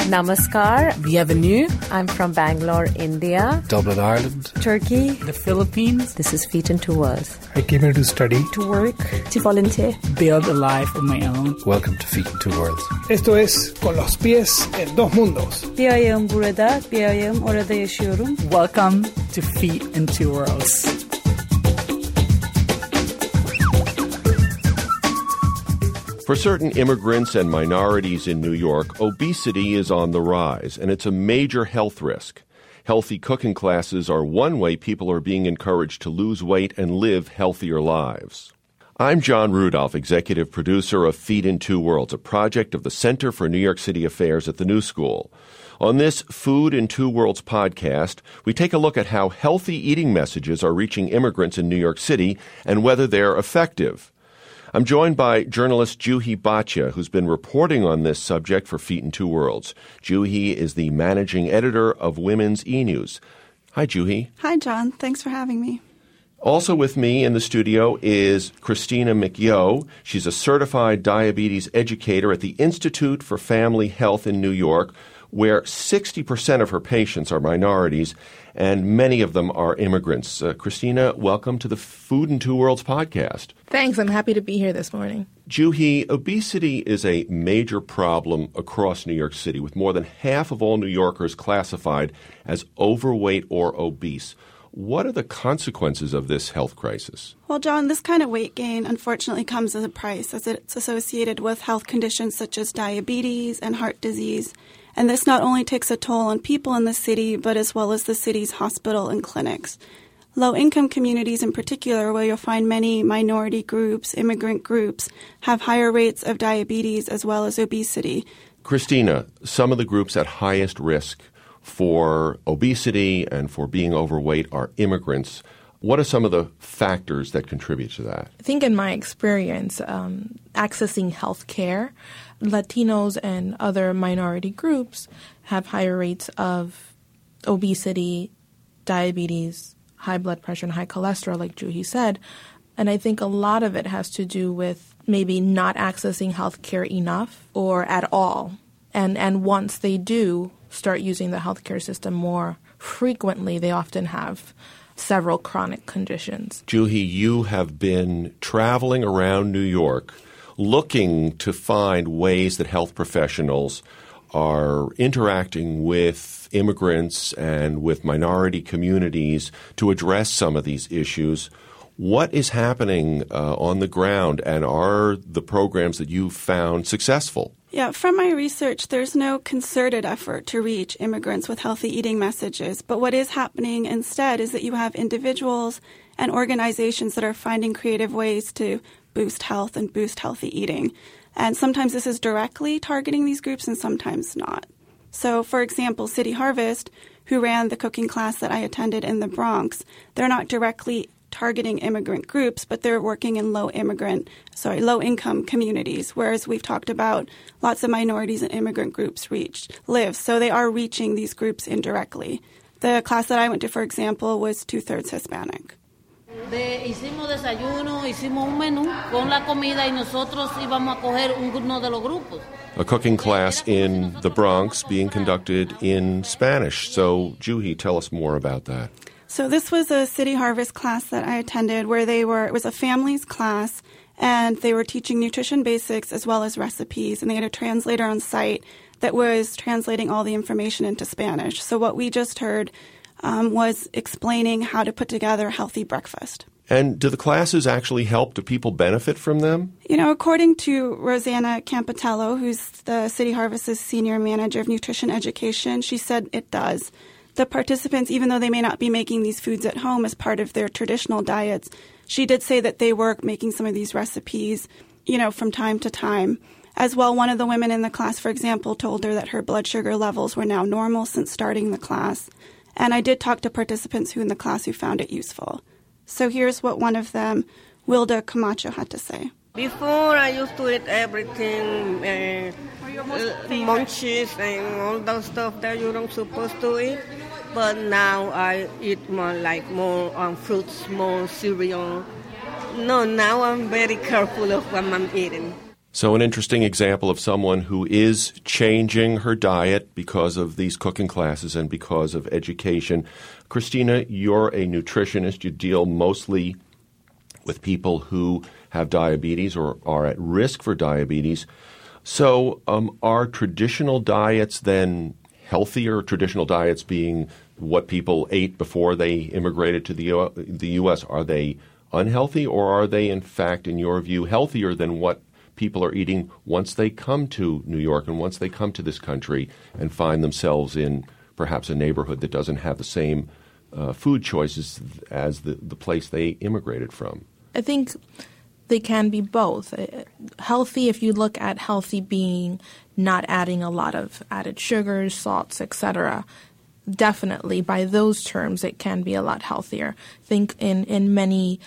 Namaskar. Bienvenue. I'm from Bangalore, India. Dublin, Ireland. Turkey. The Philippines. This is Feet in Two Worlds. I came here to study. To work. To volunteer. Build a life of my own. Welcome to Feet in Two Worlds. Esto es Con los pies en dos mundos. Bir ayağım burada, bir ayağım orada yaşıyorum. Welcome to Feet in Two Worlds. For certain immigrants and minorities in New York, obesity is on the rise, and it's a major health risk. Healthy cooking classes are one way people are being encouraged to lose weight and live healthier lives. I'm John Rudolph, executive producer of Feet in Two Worlds, a project of the Center for New York City Affairs at the New School. On this Food in Two Worlds podcast, we take a look at how healthy eating messages are reaching immigrants in New York City and whether they're effective. I'm joined by journalist Juhi Bhatia, who's been reporting on this subject for Feet in Two Worlds. Juhi is the managing editor of Women's E-News. Hi, Juhi. Hi, John. Thanks for having me. Also with me in the studio is Christina McYo. She's a certified diabetes educator at the Institute for Family Health in New York, where 60% of her patients are minorities, and many of them are immigrants. Christina, welcome to the Food in Two Worlds podcast. Thanks. I'm happy to be here this morning. Juhi, obesity is a major problem across New York City, with more than half of all New Yorkers classified as overweight or obese. What are the consequences of this health crisis? Well, John, this kind of weight gain unfortunately comes as a price, as it's associated with health conditions such as diabetes and heart disease. And this not only takes a toll on people in the city, but as well as the city's hospital and clinics. Low-income communities in particular, where you'll find many minority groups, immigrant groups, have higher rates of diabetes as well as obesity. Christina, some of the groups at highest risk for obesity and for being overweight are immigrants. What are some of the factors that contribute to that? I think in my experience, accessing health care, Latinos and other minority groups have higher rates of obesity, diabetes, high blood pressure, and high cholesterol, like Juhi said. And I think a lot of it has to do with maybe not accessing health care enough or at all. And once they do start using the healthcare system more frequently, they often have several chronic conditions. Juhi, you have been traveling around New York looking to find ways that health professionals are interacting with immigrants and with minority communities to address some of these issues. What is happening on the ground, and are the programs that you've found successful? Yeah, from my research, there's no concerted effort to reach immigrants with healthy eating messages. But what is happening instead is that you have individuals and organizations that are finding creative ways to boost health and boost healthy eating. And sometimes this is directly targeting these groups and sometimes not. So, for example, City Harvest, who ran the cooking class that I attended in the Bronx, they're not directly targeting immigrant groups, but they're working in low-income communities, whereas we've talked about lots of minorities and immigrant groups live. So they are reaching these groups indirectly. The class that I went to, for example, was 2/3 Hispanic. Hicimos desayuno, hicimos un menú con la comida y nosotros íbamos a coger uno de los grupos. A cooking class in the Bronx being conducted in Spanish. So, Juhi, tell us more about that. So this was a City Harvest class that I attended where it was a families class, and they were teaching nutrition basics as well as recipes, and they had a translator on site that was translating all the information into Spanish. So what we just heard was explaining how to put together a healthy breakfast. And do the classes actually help? Do people benefit from them? According to Rosanna Campitello, who's the City Harvest's senior manager of nutrition education, she said it does. The participants, even though they may not be making these foods at home as part of their traditional diets, she did say that they were making some of these recipes, from time to time. As well, one of the women in the class, for example, told her that her blood sugar levels were now normal since starting the class. And I did talk to participants who found it useful. So here's what one of them, Wilda Camacho, had to say. Before, I used to eat everything, munchies and all those stuff that you don't supposed to eat. But now I eat more fruits, more cereal. No, now I'm very careful of what I'm eating. So an interesting example of someone who is changing her diet because of these cooking classes and because of education. Christina, you're a nutritionist. You deal mostly with people who have diabetes or are at risk for diabetes. So are traditional diets then healthier, traditional diets being what people ate before they immigrated to the U.S., are they unhealthy, or are they, in fact, in your view, healthier than what people are eating once they come to New York and once they come to this country and find themselves in perhaps a neighborhood that doesn't have the same food choices as the place they immigrated from? I think they can be both. Healthy, if you look at healthy being not adding a lot of added sugars, salts, etc., definitely by those terms it can be a lot healthier. I think in many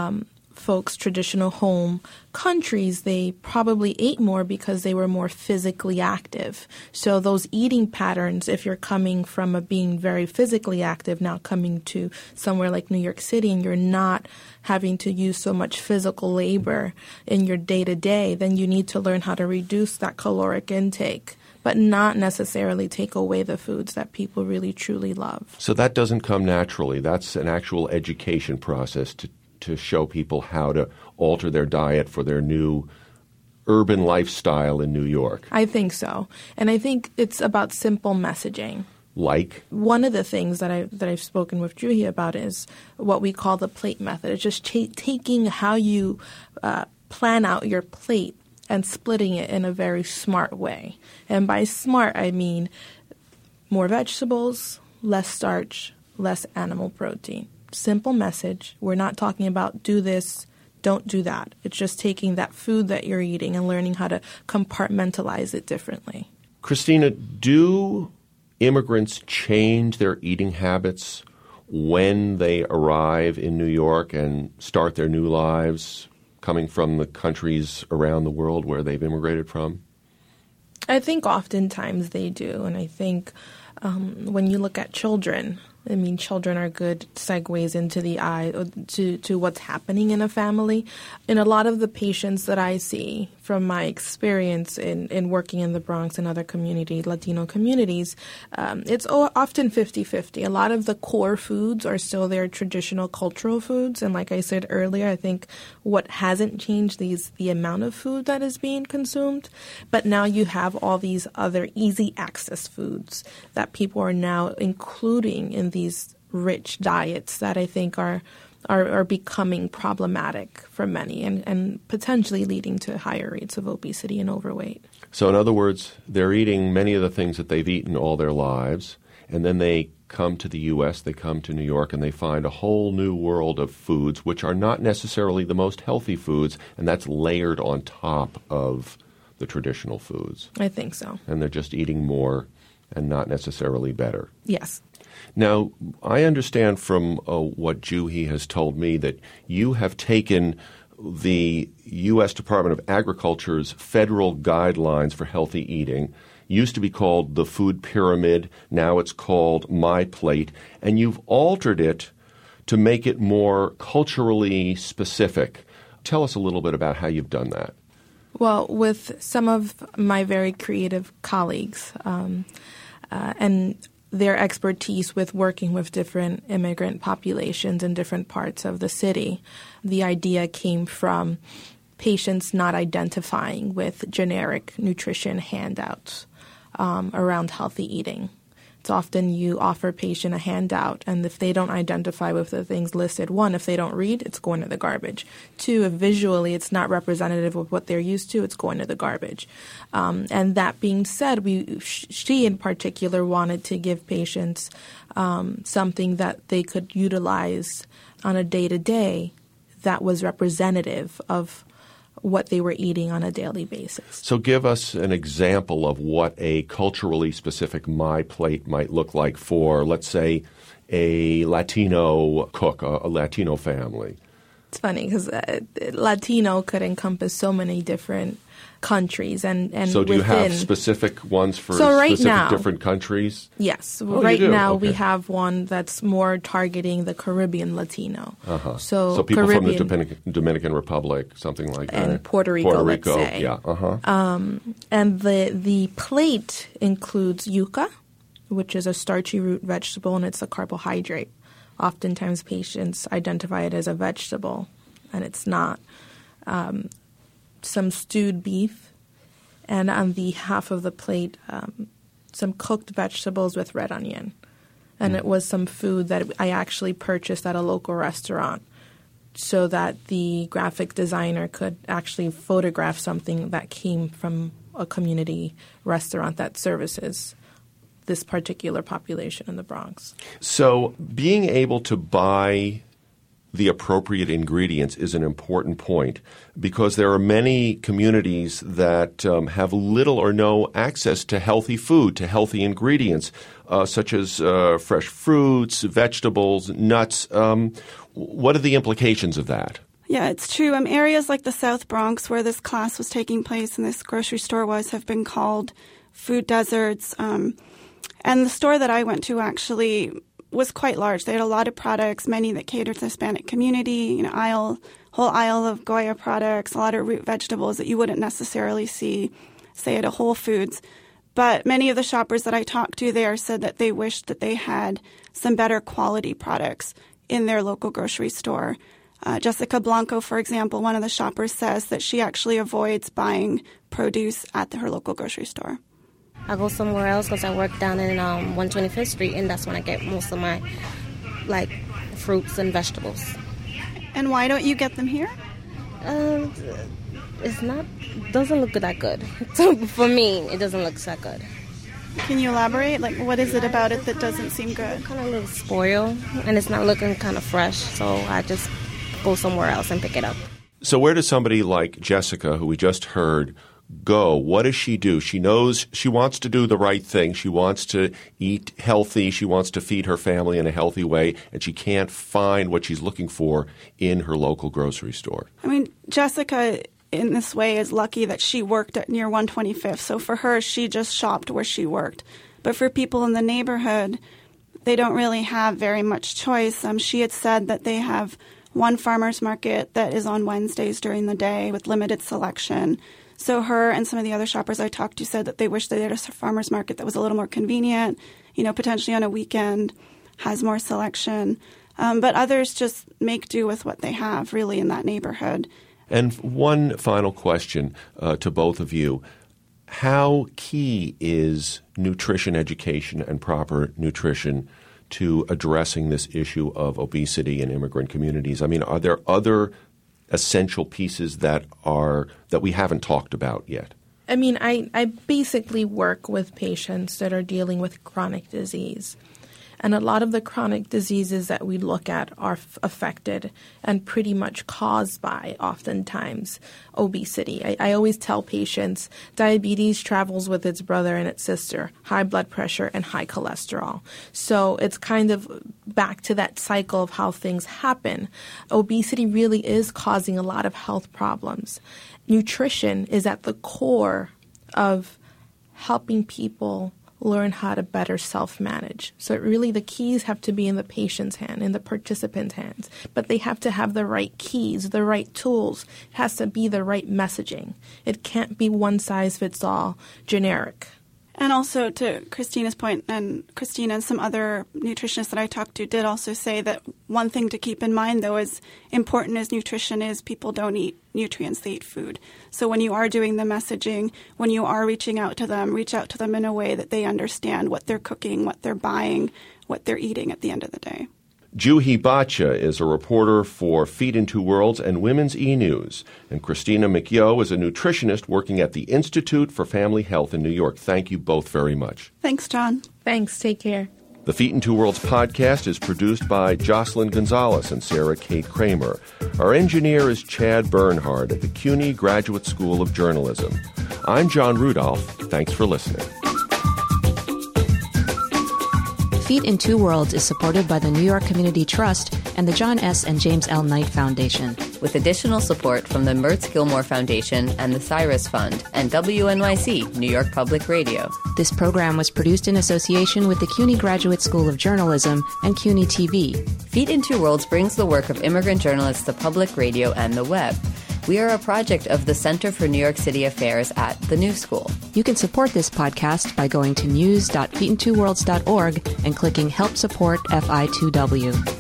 folks' traditional home countries, they probably ate more because they were more physically active. So those eating patterns, if you're coming from a being very physically active, now coming to somewhere like New York City and you're not having to use so much physical labor in your day-to-day, then you need to learn how to reduce that caloric intake, but not necessarily take away the foods that people really truly love. So that doesn't come naturally. That's an actual education process to show people how to alter their diet for their new urban lifestyle in New York. I think so. And I think it's about simple messaging. Like? One of the things that I've spoken with Juhi about is what we call the plate method. It's just taking how you plan out your plate and splitting it in a very smart way. And by smart, I mean more vegetables, less starch, less animal protein. Simple message. We're not talking about do this, don't do that. It's just taking that food that you're eating and learning how to compartmentalize it differently. Christina, do immigrants change their eating habits when they arrive in New York and start their new lives coming from the countries around the world where they've immigrated from? I think oftentimes they do. And I think when you look at children, I mean, children are good segues into the to what's happening in a family. In a lot of the patients that I see from my experience in working in the Bronx and other Latino communities, it's often 50-50. A lot of the core foods are still their traditional cultural foods. And like I said earlier, I think what hasn't changed is the amount of food that is being consumed. But now you have all these other easy access foods that people are now including in these rich diets that I think are becoming problematic for many and potentially leading to higher rates of obesity and overweight. So in other words, they're eating many of the things that they've eaten all their lives, and then they come to the U.S., they come to New York, and they find a whole new world of foods which are not necessarily the most healthy foods, and that's layered on top of the traditional foods. I think so. And they're just eating more and not necessarily better. Yes. Now, I understand from what Juhi has told me that you have taken the U.S. Department of Agriculture's federal guidelines for healthy eating, used to be called the Food Pyramid, now it's called My Plate, and you've altered it to make it more culturally specific. Tell us a little bit about how you've done that. Well, with some of my very creative colleagues and their expertise with working with different immigrant populations in different parts of the city, the idea came from patients not identifying with generic nutrition handouts around healthy eating. It's often you offer a patient a handout, and if they don't identify with the things listed, one, if they don't read, it's going to the garbage. Two, if visually it's not representative of what they're used to, it's going to the garbage. And that being said, she in particular wanted to give patients something that they could utilize on a day-to-day that was representative of what they were eating on a daily basis. So give us an example of what a culturally specific My Plate might look like for, let's say, a Latino cook, a Latino family. It's funny because Latino could encompass so many different countries. And so do you have within- specific ones for So right specific now- different countries? Yes. Oh, right you do? now we Okay. have one that's more targeting the Caribbean Latino. Uh-huh. So people Caribbean from the Dominican Republic, something like that. and Puerto Rico, let's say. Yeah. Uh-huh. And the plate includes yuca, which is a starchy root vegetable, and it's a carbohydrate. Oftentimes patients identify it as a vegetable, and it's not. Some stewed beef, and on the half of the plate, some cooked vegetables with red onion. And it was some food that I actually purchased at a local restaurant so that the graphic designer could actually photograph something that came from a community restaurant that services this particular population in the Bronx. So being able to buy the appropriate ingredients is an important point because there are many communities that have little or no access to healthy food, to healthy ingredients, such as fresh fruits, vegetables, nuts. What are the implications of that? Yeah, it's true. Areas like the South Bronx, where this class was taking place and this grocery store was, have been called food deserts. And the store that I went to actually was quite large. They had a lot of products, many that catered to the Hispanic community, whole aisle of Goya products, a lot of root vegetables that you wouldn't necessarily see, say, at a Whole Foods. But many of the shoppers that I talked to there said that they wished that they had some better quality products in their local grocery store. Jessica Blanco, for example, one of the shoppers, says that she actually avoids buying produce at her local grocery store. I go somewhere else because I work down in 125th Street, and that's when I get most of my, fruits and vegetables. And why don't you get them here? Doesn't look that good. So for me, it doesn't look that good. Can you elaborate? What is it about it that doesn't seem good? It kind of looks spoiled, and it's not looking kind of fresh, so I just go somewhere else and pick it up. So where does somebody like Jessica, who we just heard, go? What does she do? She knows she wants to do the right thing. She wants to eat healthy. She wants to feed her family in a healthy way, and she can't find what she's looking for in her local grocery store. Jessica, in this way, is lucky that she worked at near 125th. So for her, she just shopped where she worked. But for people in the neighborhood, they don't really have very much choice. She had said that they have one farmer's market that is on Wednesdays during the day with limited selection. So her and some of the other shoppers I talked to said that they wish they had a farmer's market that was a little more convenient, potentially on a weekend, has more selection. But others just make do with what they have, really, in that neighborhood. And one final question to both of you. How key is nutrition education and proper nutrition to addressing this issue of obesity in immigrant communities? Are there other essential pieces that we haven't talked about yet? I basically work with patients that are dealing with chronic disease. And a lot of the chronic diseases that we look at are affected and pretty much caused by, oftentimes, obesity. I always tell patients diabetes travels with its brother and its sister, high blood pressure and high cholesterol. So it's kind of back to that cycle of how things happen. Obesity really is causing a lot of health problems. Nutrition is at the core of helping people learn how to better self-manage. So really the keys have to be in the patient's hand, in the participant's hands. But they have to have the right keys, the right tools. It has to be the right messaging. It can't be one-size-fits-all generic. And also to Christina's point, and Christina and some other nutritionists that I talked to did also say that one thing to keep in mind, though, as important as nutrition is, people don't eat nutrients, they eat food. So when you are doing the messaging, when you are reaching out to them, reach out to them in a way that they understand what they're cooking, what they're buying, what they're eating at the end of the day. Juhi Bhatia is a reporter for Feed in Two Worlds and Women's E-News. And Christina McYo is a nutritionist working at the Institute for Family Health in New York. Thank you both very much. Thanks, John. Thanks. Take care. The Feed in Two Worlds podcast is produced by Jocelyn Gonzalez and Sarah Kate Kramer. Our engineer is Chad Bernhard at the CUNY Graduate School of Journalism. I'm John Rudolph. Thanks for listening. Feed in Two Worlds is supported by the New York Community Trust and the John S. and James L. Knight Foundation. with additional support from the Mertz Gilmore Foundation and the Cyrus Fund and WNYC, New York Public Radio. This program was produced in association with the CUNY Graduate School of Journalism and CUNY TV. Feet in Two Worlds brings the work of immigrant journalists to public radio and the web. We are a project of the Center for New York City Affairs at the New School. You can support this podcast by going to news.feetintwoworlds.org and clicking Help Support FI2W.